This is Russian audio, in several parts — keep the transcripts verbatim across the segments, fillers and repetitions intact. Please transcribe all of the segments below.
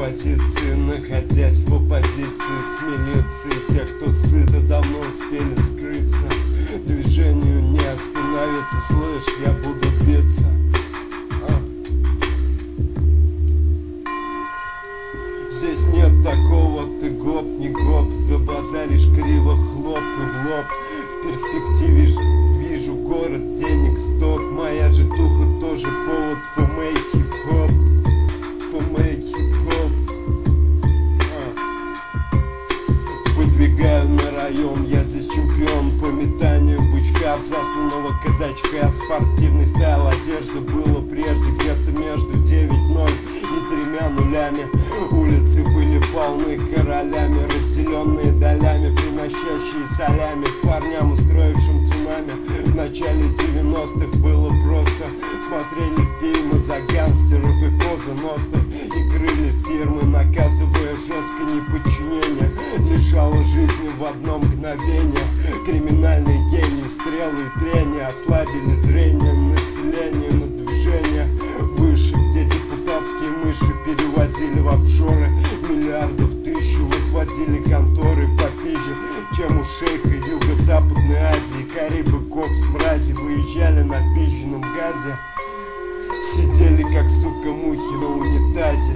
позиции, находясь в оппозиции с милицией. Те, кто сыто, давно успели скрыться. Движению не остановиться, слышь, я буду биться. а. Здесь нет такого, ты гоп, не гоп. Забазаришь криво, хлоп и в лоб. В перспективе вижу город, денег сток. Моя житуха тоже повод помейк хип-хоп. Помейк хип-хоп. Выдвигаю на район, я здесь чемпион по метанию бычка в засланного казачка. Спортивный стайл одежды было прежде где-то между девять ноль и тремя нулями. Улицы были полны королями, разделенные долями, приносящие солями парням, устроившим цунами. В начале девяностых было просто. Смотрели фильмы за гангстеров и козоносцев и крыли фирмы, наказывая жестко неподчинение. Лишало жизни в одно мгновение. Криминальный гений, стрелы и трения ослабили зрение населения на движение выше, где депутатские мыши переводили в офшоры миллиардов тысячу, возводили конторы попизже, чем у шейха Юго-Западной Азии. Карибы, кокс, мрази выезжали на пищенном газе, сидели как сука мухи на унитазе.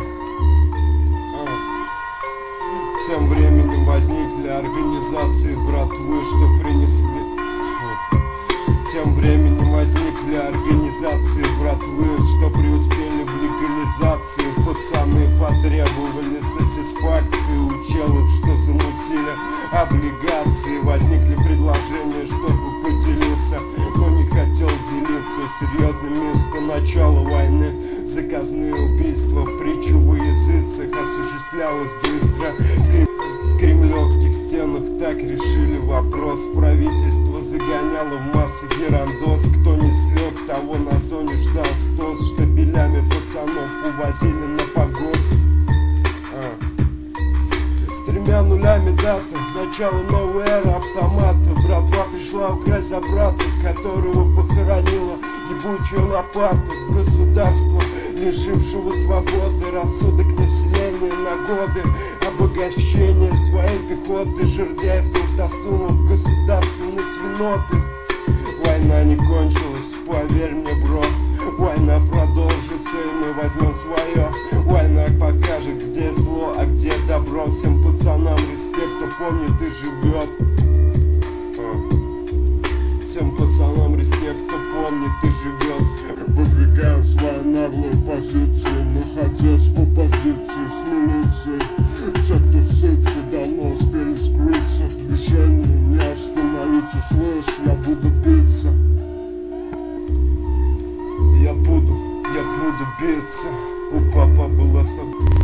Тем временем возникли организации братвы, что принесли. Тем временем возникли организации братвы, что преуспели в легализации. Пацаны потребовали сатисфакции у челов, что замутили облигации. Возникли предложения, чтобы поделиться, но не хотел делиться серьезным местом начала войны. Заказные убийства, притчу во языцах осуществлялось быстро. В кремлевских стенах так решили вопрос. Правительство загоняло в массы герандос. Кто не слег, того на зоне ждал стос. Штабелями пацанов увозили на погос. а. С тремя нулями дата, начало новой эры автомата. Братва пришла украсть за брата, которого похоронила ебучая лопата. Государство, лишившего свободы, рассудок населения на годы обогащение своей пехоты. Жердяев, Толстосумов, государственной свиноты. Война не кончилась, поверь мне, бро. Война продолжится, и мы возьмем свое. Война покажет, где зло, а где добро. Всем пацанам респект, кто помнит и живет. Всем пацанам респект, кто помнит и живет. Выдвигаем свою наглую позицию, находясь в оппозиции с милицией. Те, кто в сети, давно успели скрыться. Движение не остановится, слышь, я буду биться. Я буду, я буду биться. У папа была собака.